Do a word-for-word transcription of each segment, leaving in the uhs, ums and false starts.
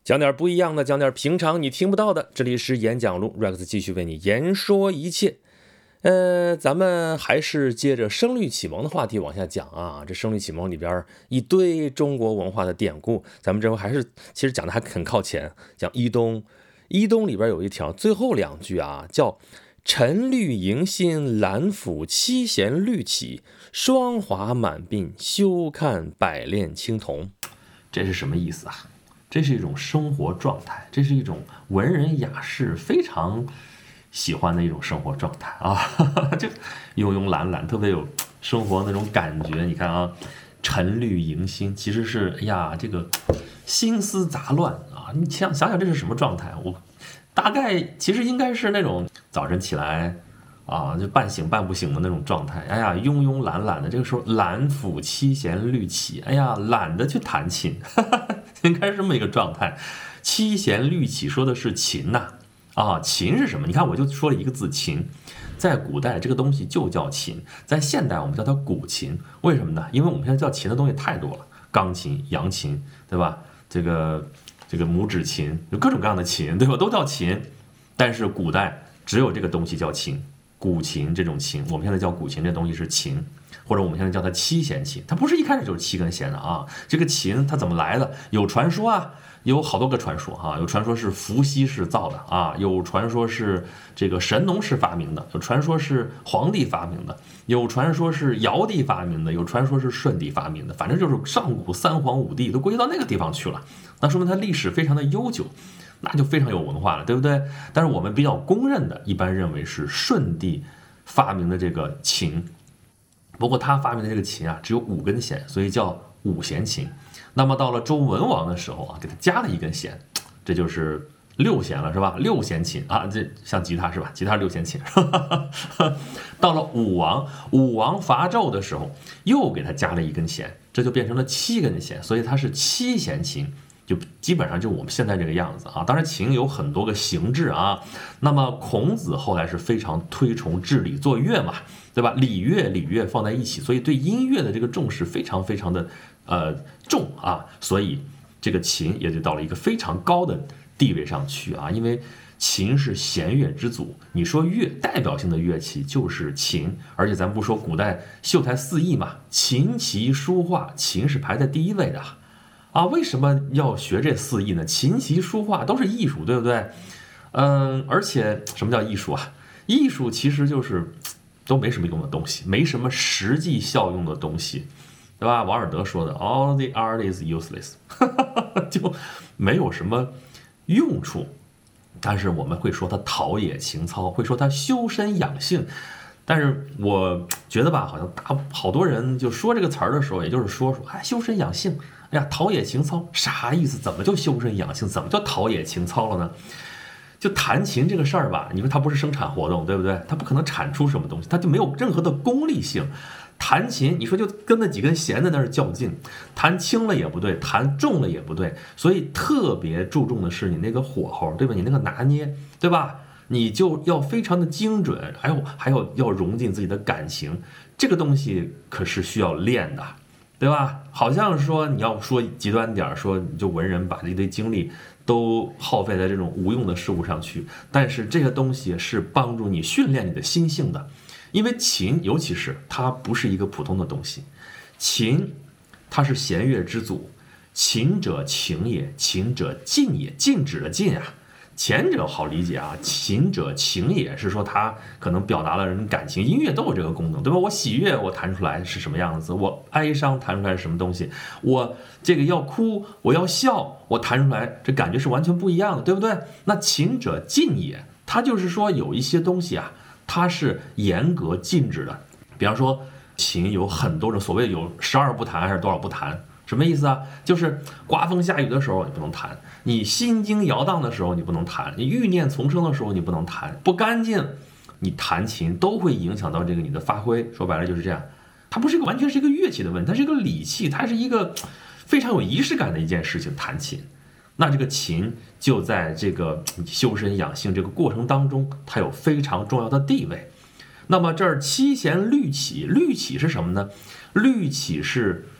讲点不一样的，讲点平常你听不到的。这里是演讲录 Rex 继续为你言说一切。呃，咱们还是接着声律启蒙的话题往下讲啊。这声律启蒙里边一堆中国文化的典故，咱们这回还是其实讲的还很靠前，讲伊东。伊东里边有一条最后两句啊，叫沉绿迎新，兰府七弦绿起，霜华满鬓，休看百炼青铜。这是什么意思啊？这是一种生活状态，这是一种文人雅士非常喜欢的一种生活状态啊，就慵慵懒懒，特别有生活那种感觉。你看啊，沉绿迎新，其实是哎呀，这个心思杂乱啊。你想想想，这是什么状态？我大概其实应该是那种早晨起来啊，就半醒半不醒的那种状态。哎呀，慵慵懒懒的，这个时候兰府七弦绿起，哎呀，懒得去弹琴，哈哈，应该是这么一个状态。七弦绿起说的是琴呐。啊，琴是什么？你看，我就说了一个字，琴。在古代，这个东西就叫琴；在现代，我们叫它古琴。为什么呢？因为我们现在叫琴的东西太多了，钢琴、扬琴，对吧？这个这个拇指琴，有各种各样的琴，对吧？都叫琴。但是古代只有这个东西叫琴，古琴这种琴，我们现在叫古琴，这东西是琴，或者我们现在叫它七弦琴。它不是一开始就是七根弦的啊。这个琴它怎么来的？有传说啊。有好多个传说哈、啊，有传说是伏羲氏造的啊，有传说是这个神农氏发明的，有传说是黄帝发明的，有传说是尧帝发明的，有传说是舜帝发明的，反正就是上古三皇五帝都归到那个地方去了，那说明它历史非常的悠久，那就非常有文化了，对不对？但是我们比较公认的，一般认为是舜帝发明的这个琴，不过他发明的这个琴啊，只有五根弦，所以叫五弦琴。那么到了周文王的时候啊，给他加了一根弦，这就是六弦了，是吧？六弦琴啊，这像吉他是吧？吉他六弦琴。到了武王，武王伐纣的时候，又给他加了一根弦，这就变成了七根弦，所以它是七弦琴，就基本上就我们现在这个样子啊。当然，琴有很多个形制啊。那么孔子后来是非常推崇治礼作乐嘛，对吧？礼乐礼乐放在一起，所以对音乐的这个重视非常非常的。呃，重啊，所以这个琴也就到了一个非常高的地位上去啊，因为琴是弦乐之祖。你说乐代表性的乐器就是琴，而且咱不说古代秀才四艺嘛，琴棋书画，琴是排在第一位的啊。为什么要学这四艺呢？琴棋书画都是艺术，对不对？嗯，而且什么叫艺术啊？艺术其实就是都没什么用的东西，没什么实际效用的东西。对吧？王尔德说的 "All the art is useless"， 就没有什么用处。但是我们会说它陶冶情操，会说它修身养性。但是我觉得吧，好像大好多人就说这个词儿的时候，也就是说说，哎，修身养性，哎呀，陶冶情操，啥意思？怎么就修身养性？怎么叫陶冶情操了呢？就弹琴这个事儿吧，你说它不是生产活动，对不对？它不可能产出什么东西，它就没有任何的功利性。弹琴，你说就跟那几根弦在那儿较劲，弹轻了也不对，弹重了也不对，所以特别注重的是你那个火候，对吧？你那个拿捏，对吧？你就要非常的精准，还有还有要融进自己的感情，这个东西可是需要练的，对吧？好像说你要说极端点，说你就文人把这一堆精力都耗费在这种无用的事物上去，但是这个东西是帮助你训练你的心性的。因为琴，尤其是它不是一个普通的东西，琴，它是弦乐之祖。琴者情也，琴者禁也，禁止的禁啊。前者好理解啊，琴者情也是说它可能表达了人感情，音乐都有这个功能，对吧？我喜悦我弹出来是什么样子，我哀伤弹出来是什么东西，我这个要哭我要笑我弹出来这感觉是完全不一样的，对不对？那琴者禁也，它就是说有一些东西啊。它是严格禁止的，比方说琴有很多种，所谓有十二不弹还是多少不弹，什么意思啊？就是刮风下雨的时候你不能弹，你心惊摇荡的时候你不能弹，你欲念丛生的时候你不能弹，不干净，你弹琴都会影响到这个你的发挥。说白了就是这样，它不是一个完全是一个乐器的问题，它是一个礼器，它是一个非常有仪式感的一件事情，弹琴。那这个琴就在这个修身养性这个过程当中，它有非常重要的地位。那么这儿七弦绿起，绿起是什么呢？绿起是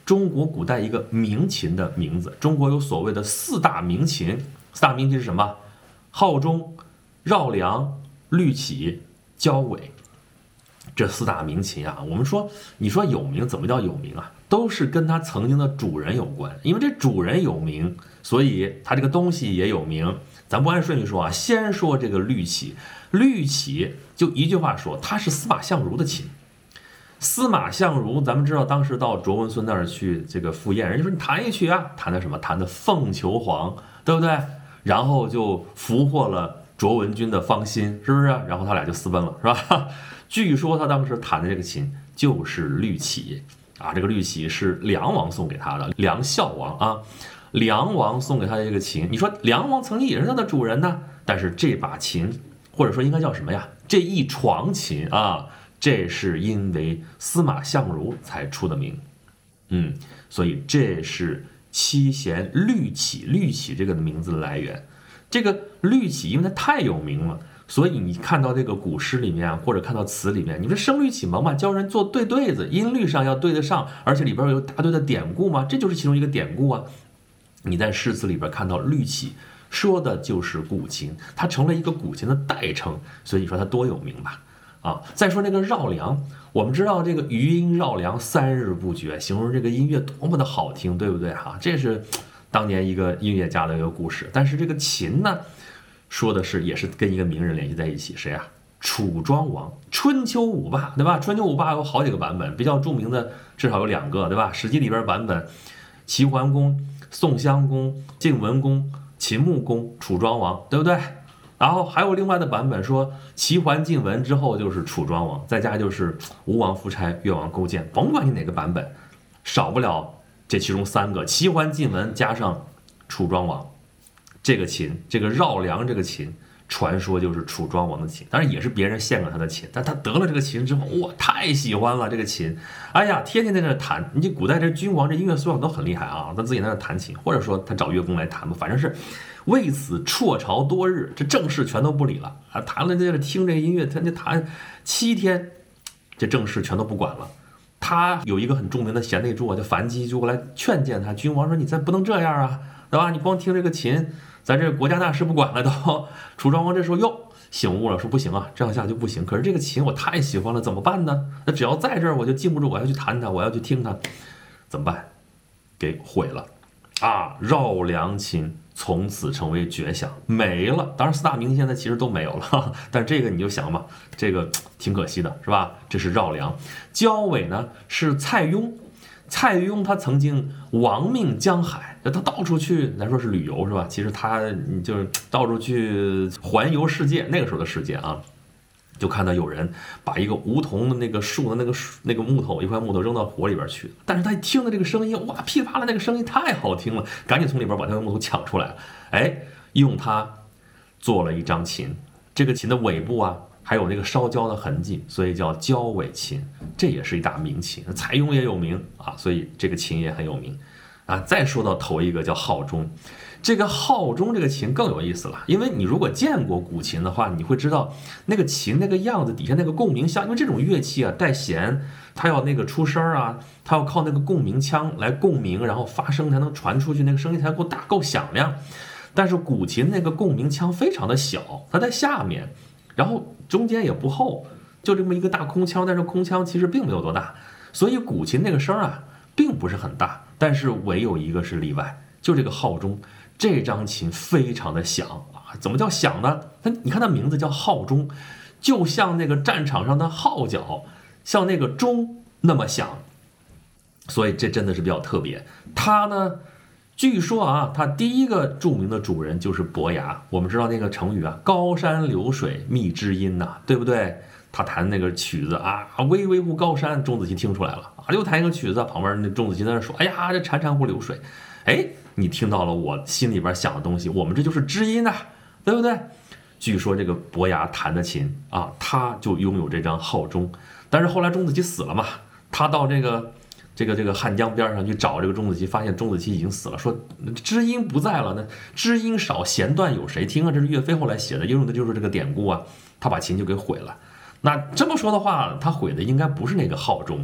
中国古代一个名琴的名字。中国有所谓的四大名琴，四大名琴是什么？号钟、绕梁、律起、交尾。这四大名琴啊，我们说，你说有名，怎么叫有名啊？都是跟他曾经的主人有关，因为这主人有名，所以他这个东西也有名。咱不按顺序说啊，先说这个律起。律起就一句话说，它是司马相如的琴。司马相如，咱们知道当时到卓文孙那儿去这个赴宴，人家说你弹一曲啊，弹的什么？弹的凤求凰，对不对？然后就俘获了卓文君的芳心，是不是？然后他俩就私奔了，是吧？据说他当时弹的这个琴就是律起啊，这个律起是梁王送给他的，梁孝王啊，梁王送给他的这个琴。你说梁王曾经也是他的主人呢，但是这把琴，或者说应该叫什么呀？这一床琴啊，这是因为司马相如才出的名。嗯，所以这是七弦律起，律起这个名字的来源。这个律起因为它太有名了，所以你看到这个古诗里面或者看到词里面，你说声律启蒙嘛，教人做对对子，音律上要对得上，而且里边有大堆的典故嘛，这就是其中一个典故啊。你在诗词里边看到律起，说的就是古琴，它成了一个古琴的代称，所以你说它多有名吧？啊，再说那个绕梁，我们知道这个余音绕梁三日不绝，形容这个音乐多么的好听，对不对哈？这是当年一个音乐家的一个故事。但是这个琴呢，说的是也是跟一个名人联系在一起，谁啊？楚庄王，春秋五霸，对吧？春秋五霸有好几个版本，比较著名的至少有两个，对吧？史记里边版本，齐桓公、宋襄公、晋文公、秦穆公、楚庄王，对不对？然后还有另外的版本说，齐桓晋文之后就是楚庄王，再加就是吴王夫差、越王勾践，甭管你哪个版本，少不了这其中三个：齐桓晋文加上楚庄王。这个琴，这个绕梁这个琴，传说就是楚庄王的琴，当然也是别人献给他的琴，但他得了这个琴之后，哇，太喜欢了这个琴，哎呀，天天在那弹。你古代这君王这音乐素养都很厉害啊，他自己在那弹琴，或者说他找乐工来弹吧，反正是为此辍朝多日，这正事全都不理了啊，弹了在这听这个音乐，他就弹七天，这正事全都不管了。他有一个很著名的贤内助啊，叫樊姬，就过来劝谏他，君王说你再不能这样啊，对吧？你光听这个琴，咱这国家大事不管了都。楚庄王这时候又醒悟了，说不行啊，这样下去不行。可是这个琴我太喜欢了，怎么办呢？那只要在这儿我就禁不住，我要去弹它，我要去听它，怎么办？给毁了啊！绕梁琴从此成为绝响，没了。当然四大名琴现在其实都没有了，但是这个你就想吧，这个挺可惜的，是吧？这是绕梁。交尾呢是蔡邕。蔡邕他曾经亡命江海，他到处去，咱说是旅游是吧？其实他就是到处去环游世界。那个时候的世界啊，就看到有人把一个梧桐的那个树的那个那个木头一块木头扔到火里边去，但是他一听的这个声音，哇，噼里啪啦，那个声音太好听了，赶紧从里边把那个木头抢出来了，哎，用它做了一张琴。这个琴的尾部啊，还有那个烧焦的痕迹，所以叫交尾琴，这也是一大名琴。蔡邕也有名啊，所以这个琴也很有名啊。再说到头一个叫号钟，这个号钟这个琴更有意思了，因为你如果见过古琴的话，你会知道那个琴那个样子，底下那个共鸣箱，因为这种乐器啊带弦，它要那个出声啊，它要靠那个共鸣腔来共鸣，然后发声才能传出去，那个声音才够大够响亮。但是古琴那个共鸣腔非常的小，它在下面。然后中间也不厚，就这么一个大空腔，但是空腔其实并没有多大，所以古琴那个声啊并不是很大。但是唯有一个是例外，就这个号钟，这张琴非常的响啊！怎么叫响呢？它你看它名字叫号钟，就像那个战场上的号角，像那个钟那么响，所以这真的是比较特别。它呢，据说啊，他第一个著名的主人就是伯牙。我们知道那个成语啊，高山流水觅知音呐，对不对？他弹那个曲子啊，巍巍乎高山，钟子期听出来了啊，又弹一个曲子，旁边那钟子期在那说，哎呀，这潺潺乎流水，哎，你听到了我心里边想的东西，我们这就是知音呐，对不对？据说这个伯牙弹的琴啊，他就拥有这张号钟，但是后来钟子期死了嘛，他到这个。这个这个汉江边上去找这个钟子期，发现钟子期已经死了，说知音不在了，那知音少，弦断有谁听啊？这是岳飞后来写的，用的就是这个典故啊。他把琴就给毁了。那这么说的话，他毁的应该不是那个号钟，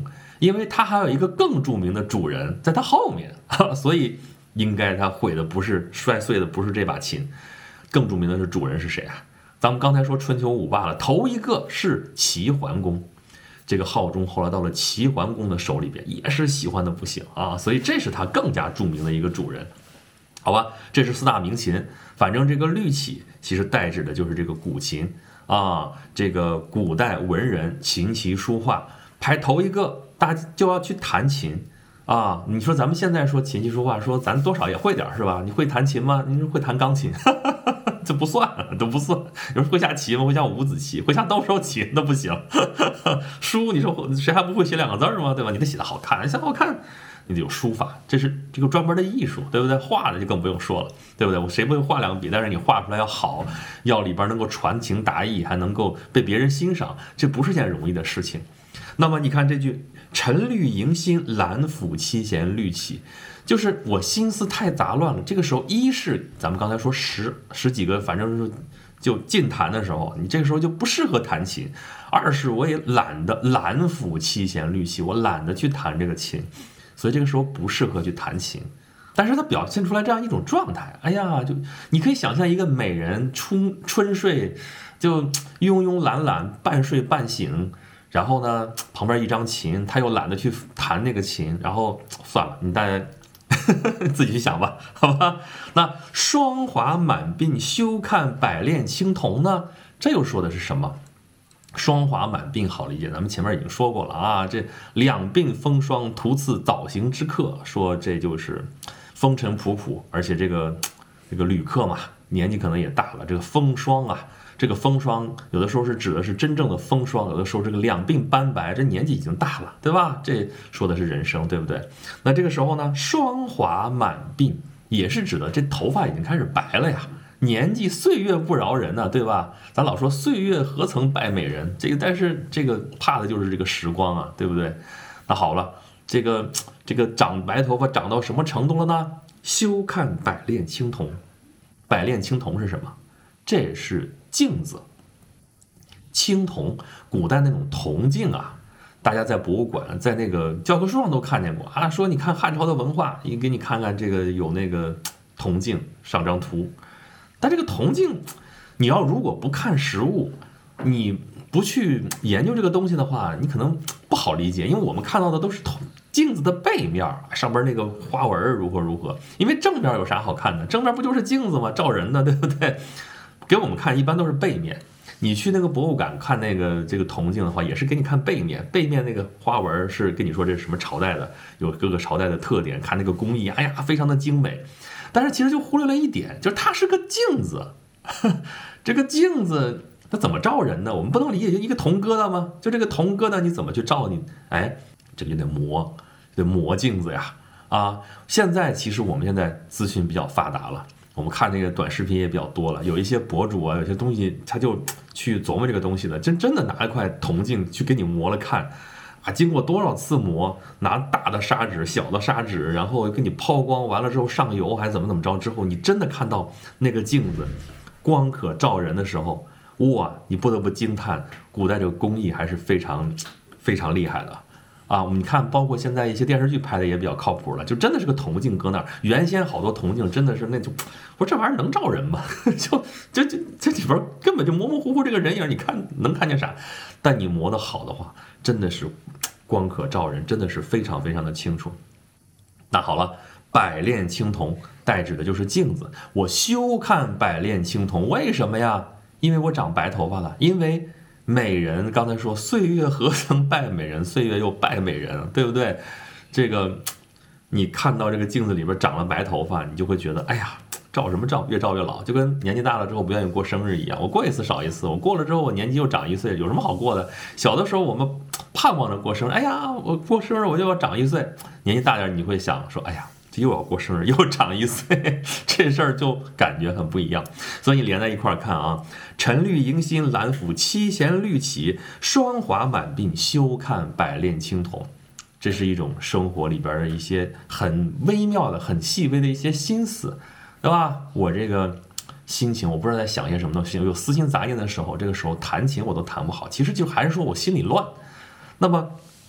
因为他还有一个更著名的主人在他后面，所以应该他毁的不是摔碎的不是这把琴，更著名的是主人是谁啊？咱们刚才说春秋五霸了，头一个是齐桓公。这个浩中后来到了齐桓公的手里边，也是喜欢的不行啊，所以这是他更加著名的一个主人，好吧？这是四大名琴，反正这个律起其实代指的就是这个古琴啊，这个古代文人琴棋书画排头一个，大家就要去弹琴啊。你说咱们现在说琴棋书画，说咱多少也会点是吧？你会弹琴吗？你会弹钢琴？这不算，都不算。有人会下棋吗？会下五子棋，会下斗兽棋那不行。书，你说谁还不会写两个字吗？对吧？你得写得好看，写得好看，你得有书法，这是这个专门的艺术，对不对？画的就更不用说了，对不对？我谁不会画两笔？但是你画出来要好，要里边能够传情达意，还能够被别人欣赏，这不是件容易的事情。那么你看这句“沉虑迎心，兰抚七弦律起”。就是我心思太杂乱了，这个时候一是咱们刚才说十十几个，反正是就尽弹的时候，你这个时候就不适合弹琴；二是我也懒得兰抚七弦律起，我懒得去弹这个琴，所以这个时候不适合去弹琴。但是它表现出来这样一种状态，哎呀，就你可以想象一个美人春春睡，就慵慵懒懒，半睡半醒。然后呢，旁边一张琴，他又懒得去弹那个琴，然后算了，你大家自己去想吧，好吧？那霜华满鬓休看百炼青铜呢？这又说的是什么？霜华满鬓好理解，咱们前面已经说过了啊，这两鬓风霜，徒次早行之客，说这就是风尘仆仆，而且这个这个旅客嘛，年纪可能也大了，这个风霜啊。这个风霜有的时候是指的是真正的风霜，有的时候这个两鬓斑白，这年纪已经大了，对吧？这说的是人生，对不对？那这个时候呢，霜华满鬓也是指的这头发已经开始白了呀，年纪岁月不饶人呢、啊，对吧？咱老说岁月何曾败美人，这个但是这个怕的就是这个时光啊，对不对？那好了，这个这个长白头发长到什么程度了呢？休看百炼青铜，百炼青铜是什么？这也是镜子，青铜，古代那种铜镜啊，大家在博物馆、在那个教科书上都看见过啊。说你看汉朝的文化，也给你看看这个有那个铜镜，上张图。但这个铜镜，你要如果不看实物，你不去研究这个东西的话，你可能不好理解，因为我们看到的都是铜镜子的背面，上边那个花纹如何如何。因为正面有啥好看的？正面不就是镜子吗？照人的，对不对？给我们看一般都是背面，你去那个博物馆看那个这个铜镜的话，也是给你看背面，背面那个花纹是跟你说这是什么朝代的，有各个朝代的特点，看那个工艺，哎呀，非常的精美。但是其实就忽略了一点，就是它是个镜子，这个镜子它怎么照人呢？我们不能理解就一个铜疙瘩吗？就这个铜疙瘩你怎么去照你？哎，这个得磨，得磨镜子呀！啊，现在其实我们现在资讯比较发达了。我们看那个短视频也比较多了，有一些博主啊，有些东西他就去琢磨这个东西的，真真的拿一块铜镜去给你磨了看，啊，经过多少次磨，拿大的砂纸、小的砂纸，然后给你抛光，完了之后上油还怎么怎么着，之后你真的看到那个镜子光可照人的时候，哇，你不得不惊叹，古代这个工艺还是非常非常厉害的。啊，我们看，包括现在一些电视剧拍的也比较靠谱了，就真的是个铜镜搁那儿。原先好多铜镜真的是那种，我说这玩意儿能照人吗？就这这这里边根本就模模糊糊这个人影，你看能看见啥？但你磨得好的话，真的是光可照人，真的是非常非常的清楚。那好了，百炼青铜代指的就是镜子。我休看百炼青铜，为什么呀？因为我长白头发了，因为。美人刚才说岁月何曾败美人，岁月又败美人，对不对？这个你看到这个镜子里边长了白头发，你就会觉得哎呀，照什么照，越照越老，就跟年纪大了之后不愿意过生日一样，我过一次少一次，我过了之后我年纪又长一岁，有什么好过的？小的时候我们盼望着过生日，哎呀，我过生日我就要长一岁，年纪大点你会想说，哎呀，这又要过生日，又长一岁，这事儿就感觉很不一样。所以连在一块儿看啊，沉虑迎心，兰抚七弦律起，霜华满鬓，休看百炼青铜。这是一种生活里边的一些很微妙的、很细微的一些心思，对吧？我这个心情，我不知道在想些什么东西，有私心杂念的时候，这个时候弹琴我都弹不好，其实就还是说我心里乱。那么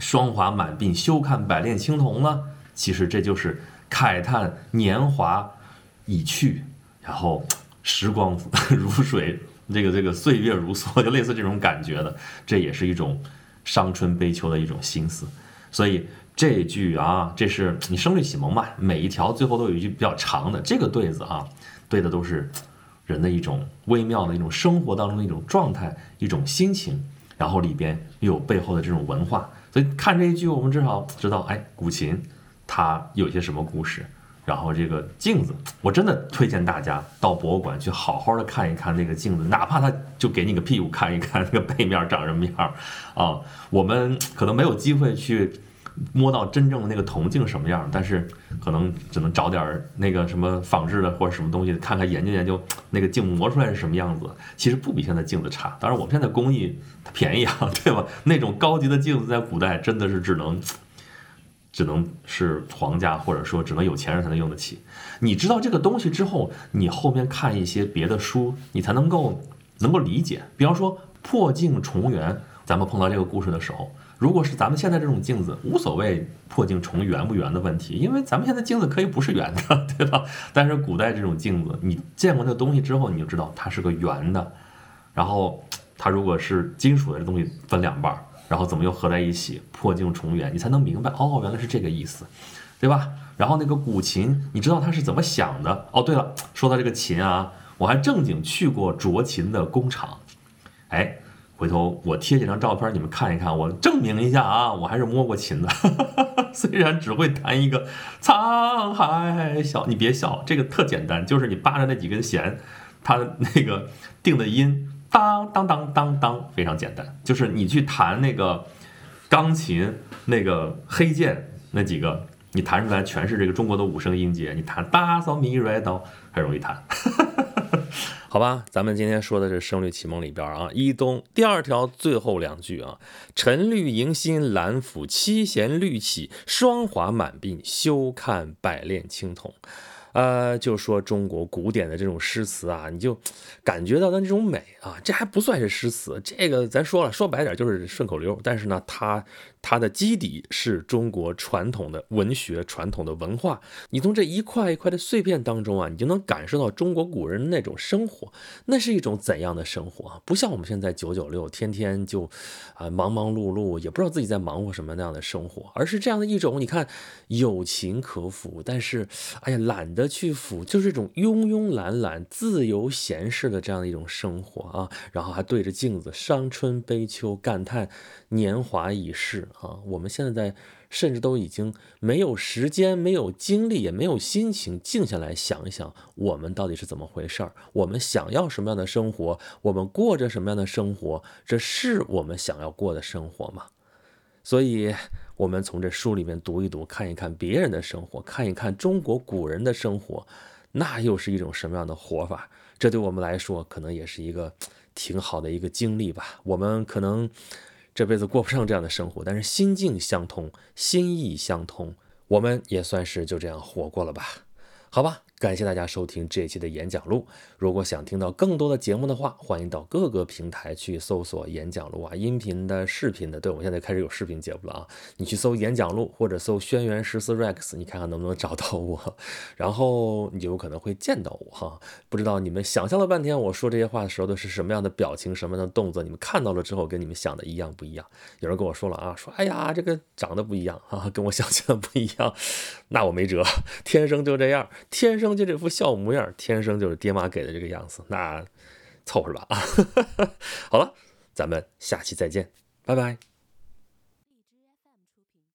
霜华满鬓，休看百炼青铜呢？其实这就是慨叹年华已去，然后时光如水，这个这个岁月如梭，就类似这种感觉的。这也是一种伤春悲秋的一种心思。所以这句啊，这是你声律启蒙嘛，每一条最后都有一句比较长的这个对子啊，对的都是人的一种微妙的一种生活当中的一种状态，一种心情，然后里边又有背后的这种文化。所以看这一句，我们至少知道，哎，古琴它有些什么故事。然后这个镜子，我真的推荐大家到博物馆去好好的看一看那个镜子，哪怕它就给你个屁股看一看，那个背面长什么样啊。我们可能没有机会去摸到真正的那个铜镜什么样，但是可能只能找点那个什么仿制的或者什么东西，看看研究研究那个镜磨出来是什么样子。其实不比现在镜子差，当然我们现在工艺它便宜啊，对吧？那种高级的镜子在古代真的是只能。只能是皇家，或者说只能有钱人才能用得起。你知道这个东西之后，你后面看一些别的书，你才能够能够理解。比方说破镜重圆，咱们碰到这个故事的时候，如果是咱们现在这种镜子，无所谓破镜重圆不圆的问题，因为咱们现在镜子可以不是圆的，对吧？但是古代这种镜子，你见过那个东西之后，你就知道它是个圆的，然后它如果是金属的这东西分两半。然后怎么又合在一起，破镜重圆，你才能明白哦，原来是这个意思，对吧？然后那个古琴，你知道它是怎么想的？哦，对了，说到这个琴啊，我还正经去过琢琴的工厂，哎，回头我贴几张照片，你们看一看，我证明一下啊，我还是摸过琴的，虽然只会弹一个沧海笑，你别笑，这个特简单，就是你扒着那几根弦，它那个定的音。当当当当当，非常简单，就是你去弹那个钢琴那个黑键那几个，你弹出来全是这个中国的五声音节，你弹大嗦咪瑞哆很容易弹。好吧，咱们今天说的是声律启蒙里边啊，一东第二条最后两句啊，沉绿迎新兰府，七弦绿起，霜华满鬓，休看百炼青铜。呃，就说中国古典的这种诗词啊，你就感觉到的那种美啊，这还不算是诗词，这个咱说了，说白点就是顺口溜。但是呢，它它的基底是中国传统的文学、传统的文化。你从这一块一块的碎片当中啊，你就能感受到中国古人那种生活，那是一种怎样的生活啊？不像我们现在九九六，天天就啊、呃、忙忙碌碌，也不知道自己在忙活什么那样的生活，而是这样的一种，你看有情可抚，但是哎呀懒得去抚，就是这种慵慵懒懒、自由闲适的这样的一种生活啊，然后还对着镜子伤春悲秋，感叹年华已逝啊。我们现在甚至都已经没有时间、没有精力，也没有心情静下来想一想，我们到底是怎么回事儿？我们想要什么样的生活？我们过着什么样的生活？这是我们想要过的生活吗？所以我们从这书里面读一读，看一看别人的生活，看一看中国古人的生活，那又是一种什么样的活法？这对我们来说可能也是一个挺好的一个经历吧。我们可能这辈子过不上这样的生活，但是心境相通，心意相通，我们也算是就这样活过了吧。好吧，感谢大家收听这一期的演讲录。如果想听到更多的节目的话，欢迎到各个平台去搜索演讲录啊，音频的、视频的。对，我现在开始有视频节目了啊，你去搜演讲录或者搜轩辕十四 Rex， 你看看能不能找到我，然后你就有可能会见到我哈。不知道你们想象了半天我说这些话的时候都是什么样的表情、什么样的动作，你们看到了之后跟你们想的一样不一样？有人跟我说了啊，说哎呀这个长得不一样啊，跟我想象的不一样，那我没辙，天生就这样。天生就这副笑模样，天生就是爹妈给的这个样子，那凑合吧啊。好了，咱们下期再见，拜拜。